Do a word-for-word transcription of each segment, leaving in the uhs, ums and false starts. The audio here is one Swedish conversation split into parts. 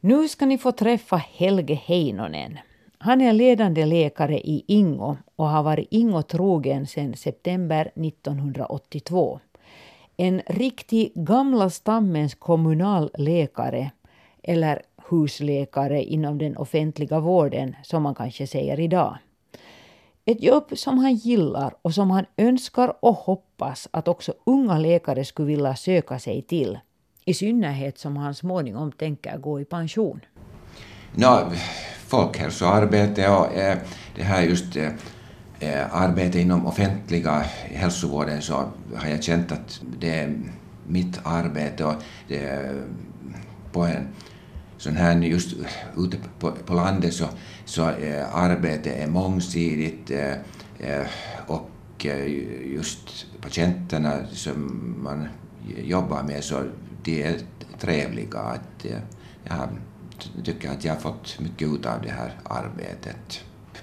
Nu ska ni få träffa Helge Heinonen. Han är ledande läkare i Ingo och har varit Ingo trogen sedan september nittonhundraåttiotvå. En riktig gamla stammens kommunalläkare eller husläkare inom den offentliga vården som man kanske säger idag. Ett jobb som han gillar och som han önskar och hoppas att också unga läkare skulle vilja söka sig till. I synnerhet som han småningom tänker gå i pension. No, folkhälsoarbete och eh, det här just eh, arbete inom offentliga hälsovården, så har jag känt att det är mitt arbete och det är på en sån här just ute på, på landet så, så eh, arbetet är mångsidigt eh, eh, och eh, just patienterna som man jobbar med, så det är trevliga. Att, eh, jag tycker att jag har fått mycket ut av det här arbetet.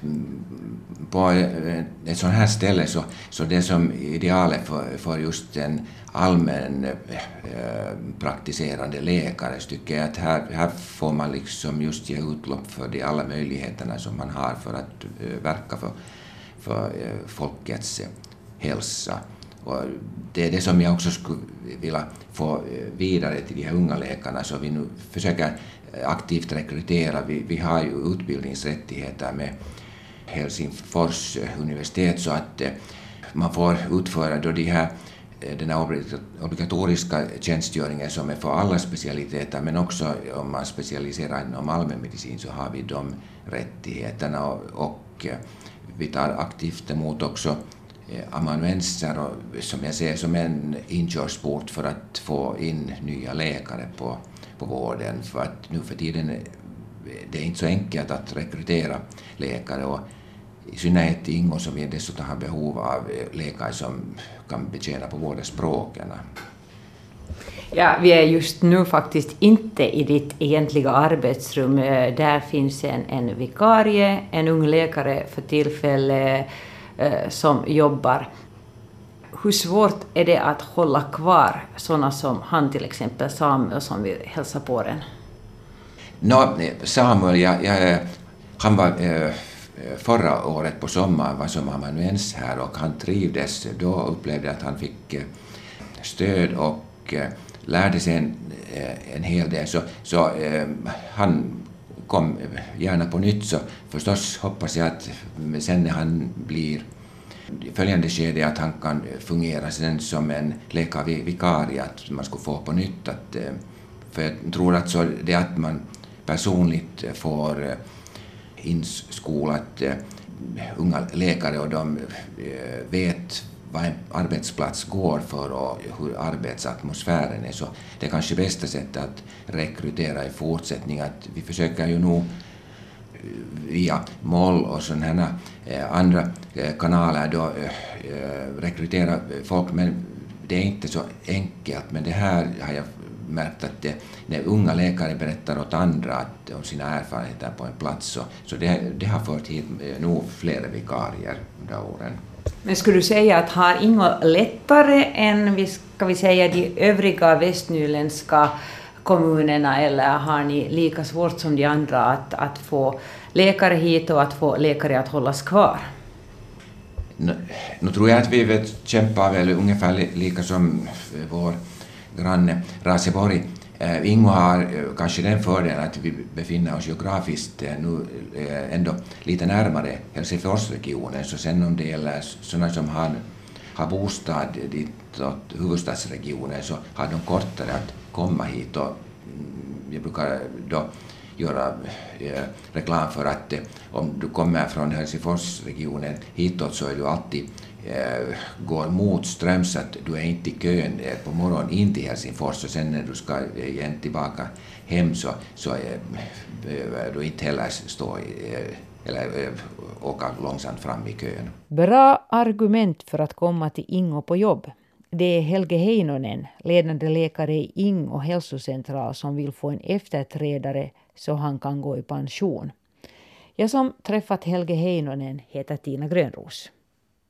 På ett sånt här ställe så, så det som idealet för, för just en allmän eh, praktiserande läkare tycker jag att här, här får man liksom just ge utlopp för de alla möjligheterna som man har för att eh, verka för, för eh, folkets eh, hälsa. Och det är det som jag också skulle vilja få vidare till de här unga läkarna, så vi nu försöker aktivt rekrytera. Vi, vi har ju utbildningsrättigheter med Helsingfors universitet, så att eh, man får utföra då de här, den här obligatoriska tjänstgöringen som är för alla specialiteter, men också om man specialiserar inom allmänmedicin så har vi de rättigheterna, och, och eh, vi tar aktivt emot också amanuenser, och som jag ser som en inkörsport för att få in nya läkare på, på vården, för att nu för tiden det är inte så enkelt att rekrytera läkare, och i synnerhet i Ingo som vi dessutom har behov av läkare som kan betjäna på båda språken. Ja, vi är just nu faktiskt inte i ditt egentliga arbetsrum. Där finns en, en vikarie, en ung läkare för tillfället som jobbar. Hur svårt är det att hålla kvar sådana som han, till exempel Samuel, som vill hälsa på den? No, Samuel, jag, jag, han var eh, förra året på sommaren var som amanuens här, och han trivdes. Då upplevde jag att han fick eh, stöd och eh, lärde sig en, eh, en hel del. Så, så eh, han kom gärna på nytt, så förstås hoppas jag att sen när han blir följande skede att han kan fungera sen som en läkarvikarie, att man skulle få på nytt. Att, för jag tror att så det att man personligt får inskolat unga läkare och de vet vad en arbetsplats går för och hur arbetsatmosfären är, så det är kanske bästa sättet att rekrytera i fortsättning. Att vi försöker ju nog via mål och sådana här andra kanaler då rekrytera folk, men det är inte så enkelt. Men det här har jag märkt att det, när unga läkare berättar åt andra att, om sina erfarenheter på en plats, så, så det, det har fört hit nog flera vikarier under åren. Men skulle du säga att har Ingo lättare än vi ska vi säga de övriga västnyländska kommunerna, eller har ni lika svårt som de andra att, att få läkare hit och att få läkare att hållas kvar? Nu, nu tror jag att vi vet, kämpar väl ungefär li, lika som vår granne Raseborg. Eh, Ingo har eh, kanske den fördelen att vi befinner oss geografiskt eh, nu eh, ändå lite närmare Helsingforsregionen, så sen om det gäller sådana som har, har bostad dit åt huvudstadsregionen, så har de kortare att komma hit, och jag brukar då göra eh, reklam för att eh, om du kommer från Helsingforsregionen hitåt, så är du alltid eh, går mot ström, så att du är inte i kön eh, på morgonen in till Helsingfors, och sen när du ska eh, igen tillbaka hem så, så eh, behöver du inte heller stå i, eh, eller eh, åka långsamt fram i kön. Bra argument för att komma till Ingo på jobb. Det är Helge Heinonen, ledande läkare i Ingo hälsocentral, som vill få en efterträdare så han kan gå i pension. Jag som träffat Helge Heinonen heter Tina Grönros.